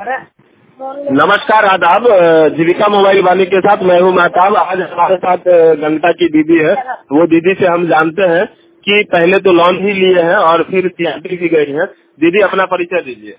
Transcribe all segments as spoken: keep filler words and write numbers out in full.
नमस्कार, आदाब। जीविका मोबाइल वाले के साथ मैं हूँ महताब। आज हमारे साथ गंगटा की दीदी है। वो दीदी से हम जानते हैं कि पहले तो लोन ही लिए हैं और फिर सीआरपी भी गई हैं। दीदी अपना परिचय दीजिए।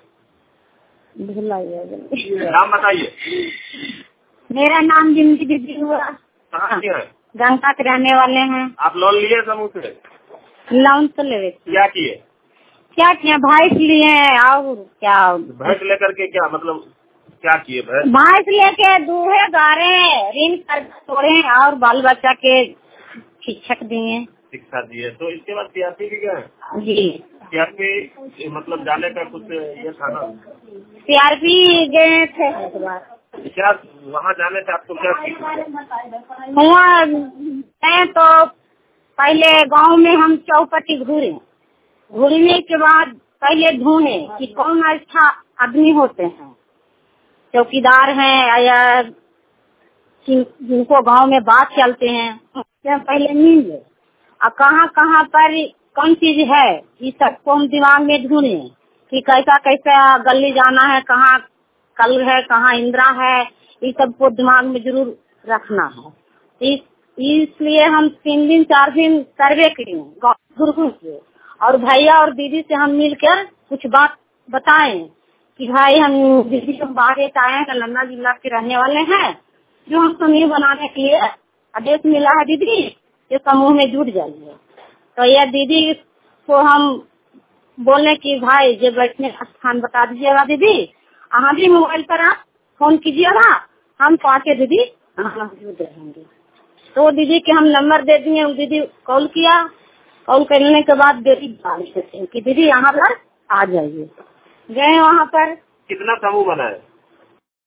नाम बताइए। मेरा नाम जिंदगी दीदी हुआ। कहाँ के हैं? गंगटा के रहने वाले हैं। आप लोन लिए समूह से? लोन तो ले क्या किए? क्या किया? भैंस लिए हैं और क्या? भैंस लेकर के क्या मतलब क्या किए? भैंस भैंस लेके दूहे गारे ऋण कर तोड़े और बाल बच्चा के शिक्षक दिए शिक्षा दिए। तो इसके बाद सीआरपी भी गए? जी। सीआरपी मतलब जाने का कुछ ये था ना? सीआरपी गए थे। क्या वहाँ जाने से आपको क्या सीख? वहाँ गए तो पहले गांव में हम चौपटी घूरे। घूरने के बाद पहले ढूंढे कि कौन अच्छा आदमी होते हैं, चौकीदार हैं या जिनको गांव में बात चलते हैं, उससे पहले मिले। और कहाँ कहाँ पर कौन चीज है ये सबको हम दिमाग में ढूंढे कि कैसा कैसा गली जाना है, कहाँ कल है, कहाँ इंदिरा है, ये सबको दिमाग में जरूर रखना है। इस इसलिए हम तीन दिन चार दिन सर्वे किए गाँव के, और भैया और दीदी से हम मिलकर कुछ बात बताएं कि भाई हम दीदी हम बाहर से आए हैं, नालंदा जिला के रहने वाले हैं, जो हम समूह बनाने के लिए आदेश मिला है दीदी ये समूह में जुट जाइए। तो यह दीदी को हम बोले कि भाई जो बैठने का स्थान बता दीजिएगा दीदी, हाँ भी मोबाइल पर आप फोन कीजिएगा, हम पाँचे दीदी हम जुट रहेंगे। तो दीदी के हम नंबर दे दिए। दीदी कॉल किया, कॉल करने के बाद दीदी कि दीदी यहाँ पर आ जाइए। गए वहाँ पर। कितना समूह बना है?